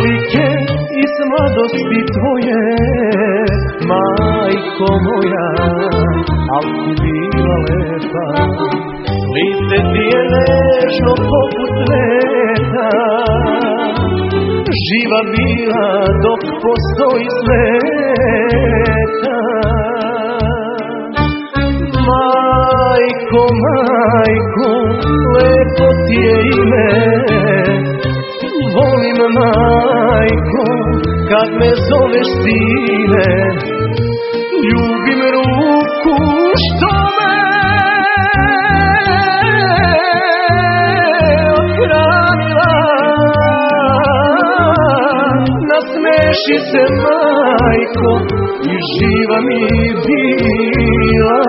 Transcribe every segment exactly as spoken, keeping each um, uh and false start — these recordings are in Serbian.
slike iz mladosti tvoje, majko moja, al si bila lepa. Lice ti je nežno poput leta, živa bila dok postoji sveta. Majko, majko, lepo ti je ime, volim majko, kad me zoveš sine, ljubim ruku što me othranila. Nasmeši se majko i živa mi bila.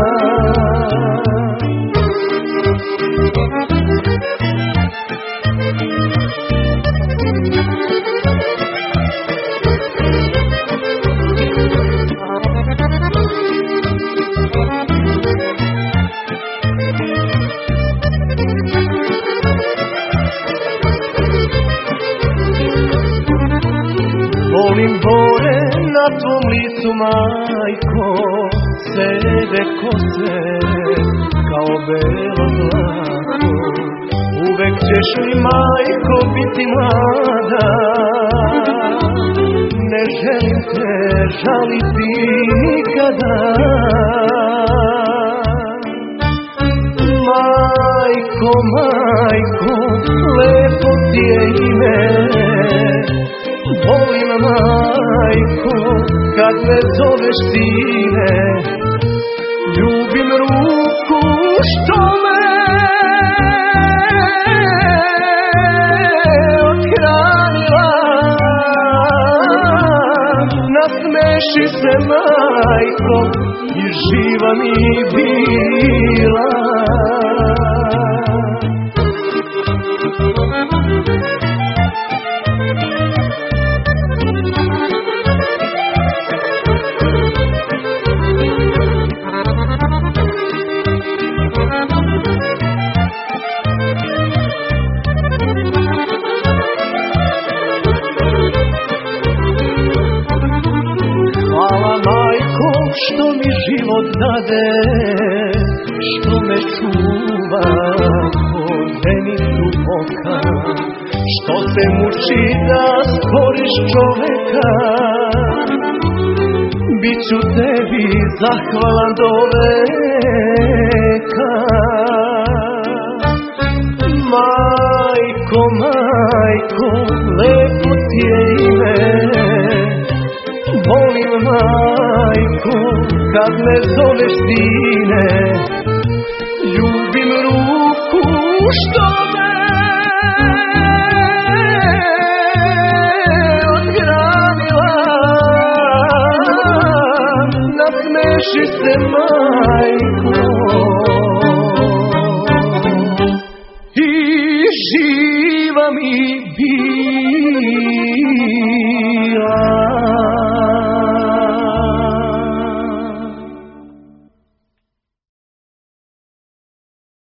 Volim bore na tvom licu, majko, sede kose kao belo zlato. Uvek ćeš mi, majko, biti mlada, ne želim te žaliti nikada. Majko, majko, lepo ti je ime, volim majko, kad me zoveš sine, ljubim ruku što me othranila. Nasmeši se majko i živa mi bila. Što mi život dade, što me čuva ko zenicu oka, što se muči da stvoriš čoveka, biću tebi zahvalan do veka. Majko, majko, lepo ti je ime, volim majko, kad me zoveš sine, ljubim ruku što me othranila. Nasmeši se majko